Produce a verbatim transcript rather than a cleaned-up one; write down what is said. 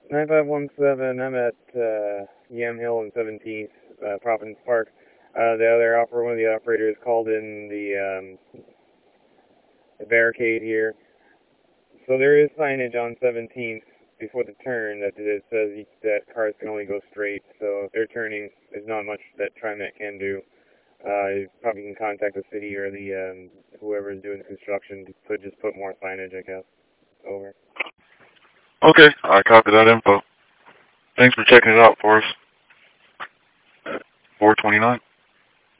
nine five one seven, I'm at uh, Yam Hill and seventeenth, uh, Providence Park. Uh, the other operator, one of the operators called in the, um, the barricade here. So there is signage on seventeenth before the turn that it says that cars can only go straight. So if they're turning, there's not much that TriMet can do. Uh, you probably can contact the city or the um, whoever is doing the construction to put, just put more signage, I guess. Over. Okay, I copy that info. Thanks for checking it out for us. four twenty-nine.